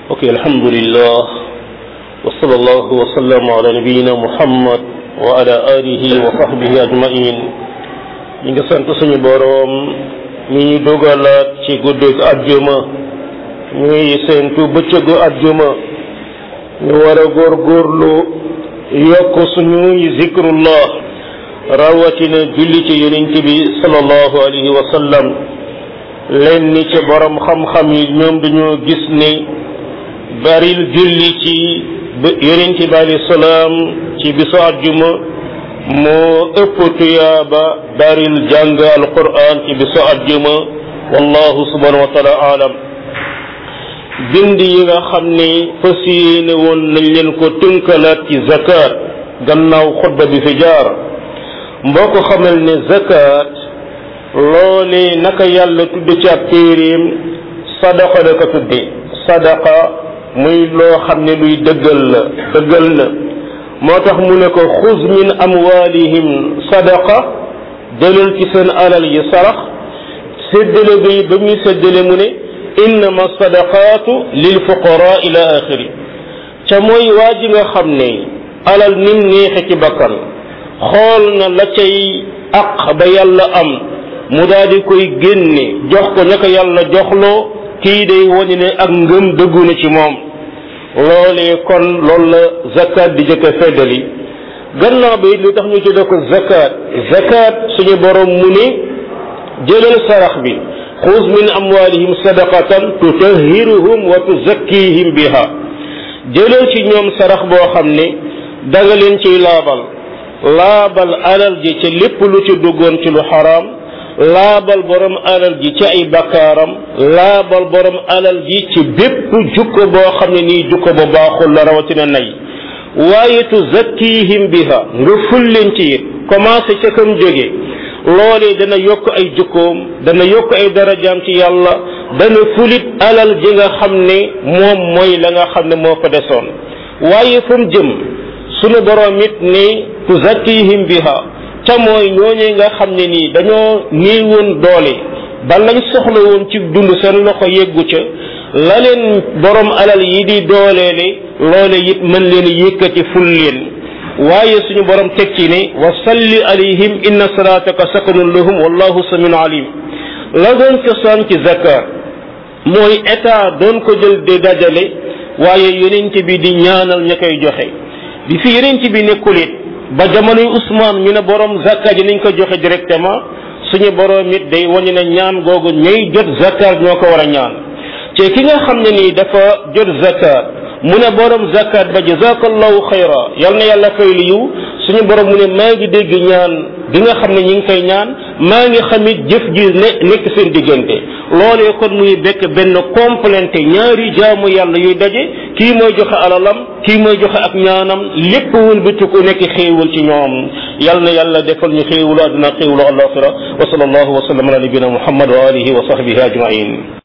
ok alhamdulillah wa sallallahu wa sallam ala nabiyyina muhammad wa ala alihi wa sahbihi ajmain ñi nga sant suñu boroom mi ñu dogalaat ci guddeeg àjjuma ñuy seentu bëccëgu àjjuma ñu war a góorgóorlu yokk suñuy zikrullah rawatina julli ci yonent bi sallallahu alayhi wa sallam leen ni ci borom xam-xam yi ñoom dañoo gis ne baril julli ci yonent bi alayhi salaam ci bisu àjjuma moo ëpp tuyaaba baril jàng alquran ci bisu àjjuma wallahu subhanahu wa taala alam bind yi nga xam ne fas yéene woon nañ leen ko tënkalaat ci zakat gannaaw xutba bi fi jaar mboo ko xamal ne zakat loole naka yàlla tudde ci ab téeréem sadaqa da ko tudde sadaqa muy loo xam ne luy dëggal na moo tax mu ne ko xuz min amwalihim sadaqa jëlal ci seen alal yi sarax séddale bi ba muy séddale mu ne innama sadaqatu lil fuqara ila axiri ca mooy waa ji nga xam ne alal nim neexe ci bakkan xool na la cay aq ba yàlla am mu daal di koy génne jox ko ña ko yàlla joxloo kii day wone ne ak ngëm dëggu na ci moom loolee kon loolu la zakat di jëkk a feddali gannaaw ba it lu tax ñu tudde ko zakat suñu borom mu ne jëlal sarax bi xuz min amwalihim sadaqatan tutahhiruhum wa tuzakkihim biha jëlal ci ñoom sarax boo xam ne danga leen ciy laabal alal ji ci lépp lu ci duggoon ci lu xaraam laabal borom alal ji ci ay bakkaaram laabal borom alal ji ci bépp jukko boo xam ne nii jukko ba baaxul la rawatina nay waaye tuzakkihim biha nga ful leen ci it commencé ca kam jóge loolee dana yokk ay jukkoom dana yokk ay darajaam ci yàlla dana fulit alal ji nga xam ne moom mooy la nga xam ne moo fa desoon waaye fa mu jëm sunu borom it ne tuzakkihim biha ca mooy ñooñee nga xam ne nii dañoo néewoon doole ba lañ soxla woon ci dund seen loxo yeggu ca la leen borom alal yi di dooleele loole it mën leen yëkkati ful leen waaye suñu borom teg ci ne wa salli alayhim inna salataka sakanun lahum wallahu samiun alim la doon cosaan ci zakat mooy état doon ko jël de dajale waaye yonent bi di ñaanal ña koy joxe bi fi yonent bi nekkul it ba jamonoy Ousmane ñu ne borom zakat ji nañ ko joxe directement suñu borom it day wañu ne ñaan googu ñay jot zakat ñoo ko war a ñaan te ki nga xam ne nii dafa jot zakat mu ne borom zakat ba jazakallahu xayra yal na yàlla fay li yiw suñu borom mu ne maa ngi dégg ñaan bi nga xam ne ñi ngi koy ñaan maa ngi xamit jëf ji nekk seen diggante loolee kon muy bekk benn complété ñaari jaamu yàlla yuy daje kii mooy joxe alalam kii mooy joxe ak ñaanam lépp wëlbati ko nekk xéewal ci ñoom yal na yàlla defal ñu xéewalu àdduna xéewalu alaxira wa sallallahu wa sallam ala nabina muhammad wa alihi wa sahbihi ajmain